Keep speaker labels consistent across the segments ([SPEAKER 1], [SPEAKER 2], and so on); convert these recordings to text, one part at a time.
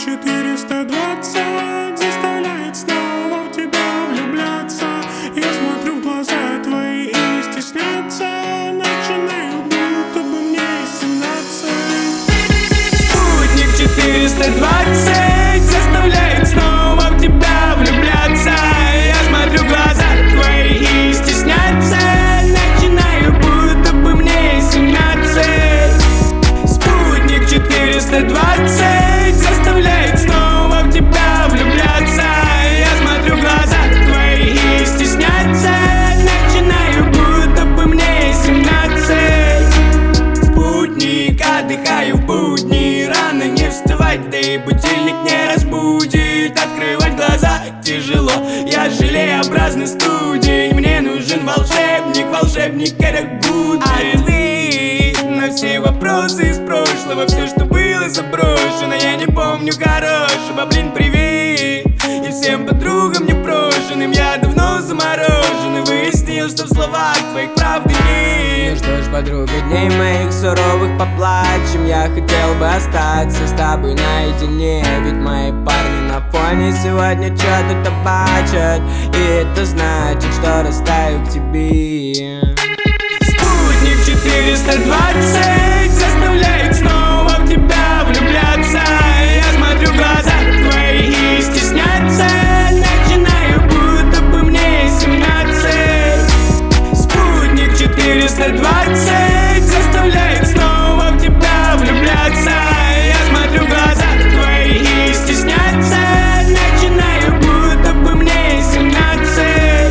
[SPEAKER 1] 420 заставляет снова в тебя влюбляться. Я смотрю в глаза твои и стесняться начинаю, будто бы мне 17.
[SPEAKER 2] Спутник 420 заставляет снова в тебя влюбляться. Я смотрю в глаза твои и стесняться начинаю, будто бы мне 17. Спутник 420 заставляет снова в тебя влюбляться. Я смотрю в глаза твои и стесняться начинаю, будто бы мне 17. Спутник, отдыхаю в будни, рано не вставать, да и будильник не разбудит. Открывать глаза тяжело, я желеобразный студень. Мне нужен волшебник, волшебник это Гуд. Ответь на все вопросы из прошлого, все, что было заброшено. Я не помню хорошего, блин, привет. И всем подругам непрошенным я давно заморожен. И выяснил, что в словах твоих правды нет.
[SPEAKER 3] Ну что ж, подруга, дней моих суровых поплачем. Я хотел бы остаться с тобой наедине, ведь мои парни на фоне сегодня что-то табачат. И это значит, что растаю к тебе.
[SPEAKER 2] Спутник 420 заставляет снова в тебя влюбляться. Я смотрю в глаза твои и стесняться начинаю, будто бы мне 17. Спутник 420 заставляет снова в тебя влюбляться. Я смотрю в глаза твои и стесняться начинаю, будто бы мне 17.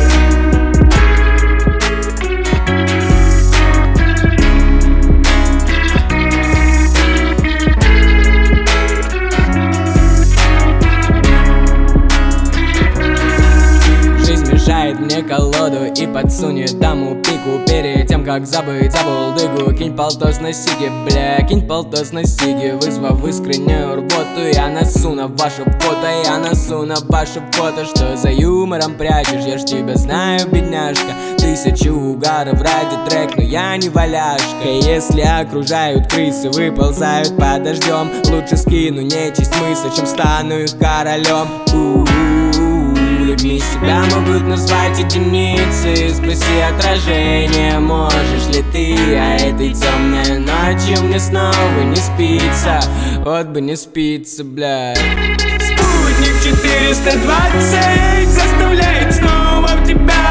[SPEAKER 3] Мешает мне колоду и подсунет даму пику. Перед тем, как забыть забулдыгу, кинь полтос на сиги, бля, кинь полтос на сиги. Вызвав искреннюю рвоту, я насу на ваше фото, я насу на ваше фото. Что за юмором прячешь, я ж тебя знаю, бедняжка. Тысячу угаров ради трек, но я не валяшка. Если окружают крысы, выползают под дождем, лучше скину нечисть мысли, чем стану их королем. Людьми себя могут назвать единицы. Спроси отражение, можешь ли ты? А этой темной ночью мне снова не спится. Вот бы не спится, блядь.
[SPEAKER 2] Спутник 420 заставляет снова в тебя